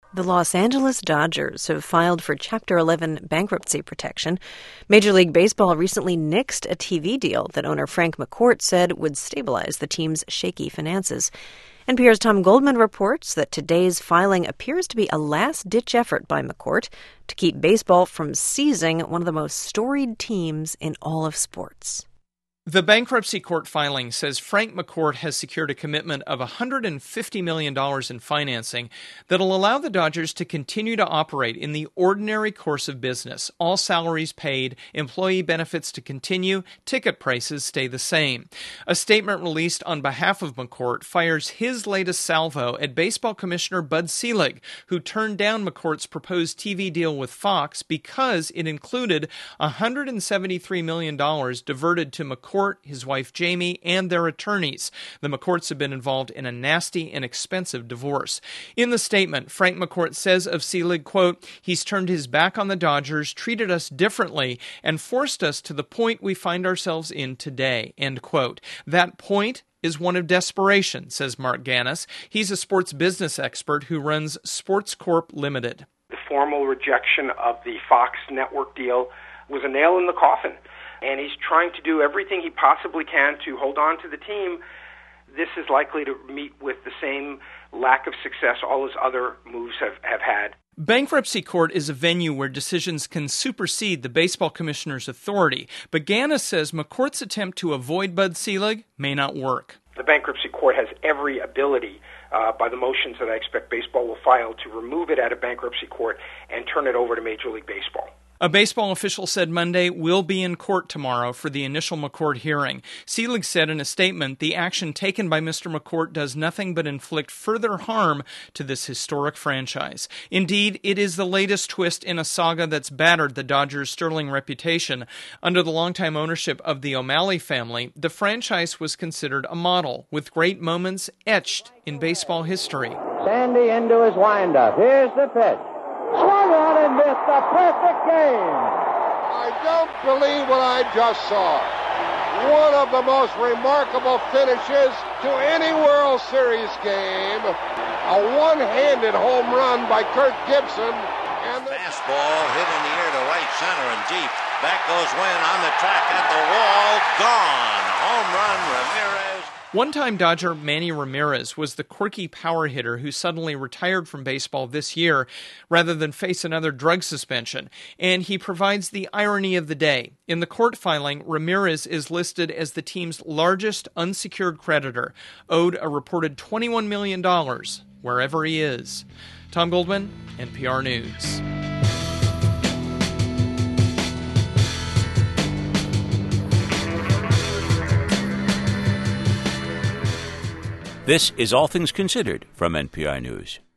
The Los Angeles Dodgers have filed for Chapter 11 bankruptcy protection. Major League Baseball recently nixed a TV deal that owner Frank McCourt said would stabilize the team's shaky finances. NPR's Tom Goldman reports that today's filing appears to be a last-ditch effort by McCourt to keep baseball from seizing one of the most storied teams in all of sports. The bankruptcy court filing says Frank McCourt has secured a commitment of $150 million in financing that'll allow the Dodgers to continue to operate in the ordinary course of business. All salaries paid, employee benefits to continue, ticket prices stay the same. A statement released on behalf of McCourt fires his latest salvo at Baseball Commissioner Bud Selig, who turned down McCourt's proposed TV deal with Fox because it included $173 million diverted to McCourt, his wife Jamie, and their attorneys. The McCourts have been involved in a nasty and expensive divorce. In the statement, Frank McCourt says of Selig, quote, "He's turned his back on the Dodgers, treated us differently, and forced us to the point we find ourselves in today," end quote. That point is one of desperation, says Mark Gannis. He's a sports business expert who runs Sports Corp Limited. The formal rejection of the Fox network deal was a nail in the coffin. And he's trying to do everything he possibly can to hold on to the team. This is likely to meet with the same lack of success all his other moves have had. Bankruptcy court is a venue where decisions can supersede the baseball commissioner's authority, but Gannis says McCourt's attempt to avoid Bud Selig may not work. The bankruptcy court has every ability, by the motions that I expect baseball will file, to remove it out of bankruptcy court and turn it over to Major League Baseball. A baseball official said Monday we'll be in court tomorrow for the initial McCourt hearing. Selig said in a statement the action taken by Mr. McCourt does nothing but inflict further harm to this historic franchise. Indeed, it is the latest twist in a saga that's battered the Dodgers' sterling reputation. Under the longtime ownership of the O'Malley family, the franchise was considered a model, with great moments etched in baseball history. Sandy into his windup. Here's the pitch. Swung on and missed. A perfect game. I don't believe what I just saw. One of the most remarkable finishes to any World Series game. A one-handed home run by Kirk Gibson. And the fastball hit in the air to right center and deep. Back goes Wynn on the track at the wall. Gone. Home run, Ramirez. One-time Dodger Manny Ramirez was the quirky power hitter who suddenly retired from baseball this year rather than face another drug suspension, and he provides the irony of the day. In the court filing, Ramirez is listed as the team's largest unsecured creditor, owed a reported $21 million wherever he is. Tom Goldman, NPR News. This is All Things Considered from NPR News.